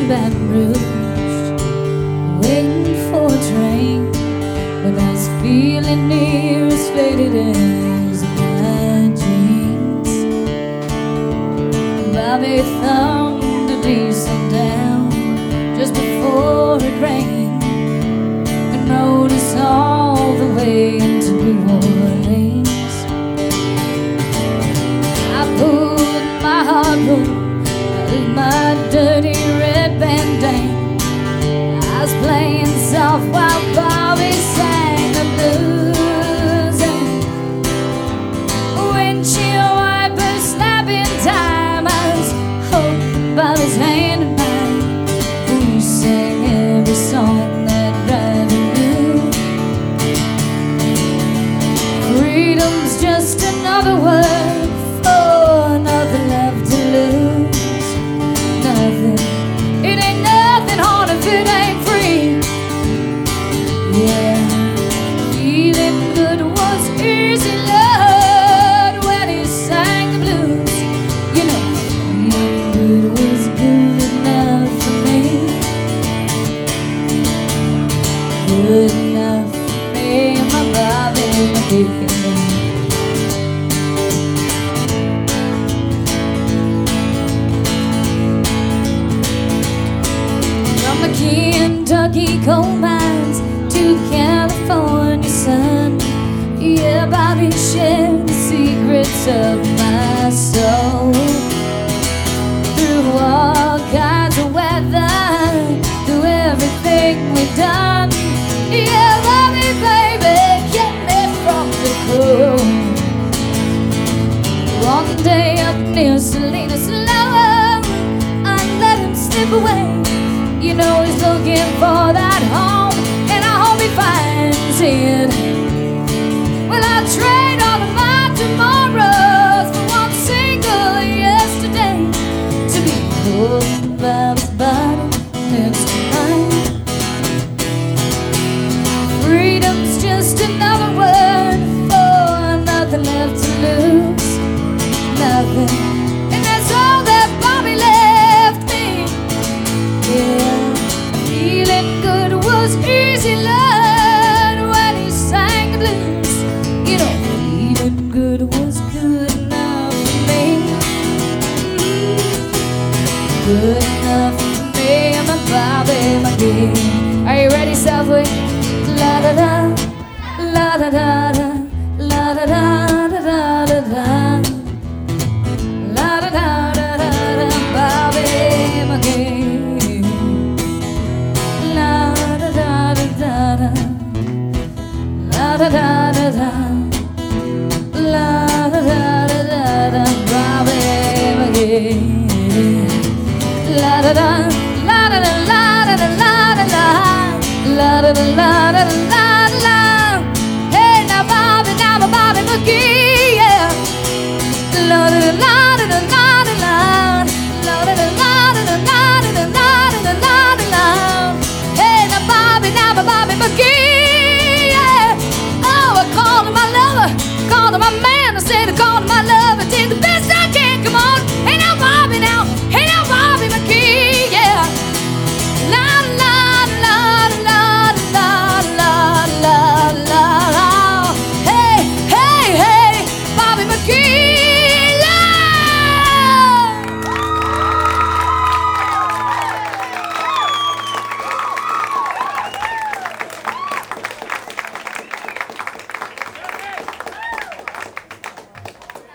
Baton Rouge, waiting for a train, but I was feeling near as faded as my jeans. Bobby thumbed a diesel down just before it rained and rode us all the way into New Orleans. I pulled my hard rope with my dirty red bandana. I was playing soft while Bobby sang the blues. Windshield wipers snapping time, I was holding Bobby's hand in mine. We sang every song that Riley knew. Freedom's just another word for nothing left to lose. Nothing. It ain't nothing hard if it ain't free. Yeah, feeling good was easy, Lord, when he sang the blues. You know, feeling good was good enough for me. Good enough for me and my Bobby McGee. Kentucky coal mines to California sun. Yeah, Bobby shared the secrets of my soul. Through all kinds of weather, through everything we've done. Yeah, Bobby, baby, kept me from the cold. One day up near Salinas Low, I let him slip away. You know he's looking for that home, and I hope he finds it. Well, I trade all of my tomorrows for one single yesterday, to be holding Bob's body next to mine. Freedom's just another word for nothing left to lose. Nothing, and that's all that Bobby left me. Yeah. Feeling good was easy, Lord, when he sang the blues. You know, feeling good was good enough for me. Good enough for me and my Bobby McGee. Are you ready, Southwick? La da da, la da da da, la da da da da da da, la da da da da da, Bobby McGee. La da da da da, la da da da da, la da da da da, Bobby McGee. La da da, la da da, la da da, la da da, la da da, la da da, la da. Hey, now Bobby, now my Bobby McGee, yeah. La da da, la da da, la.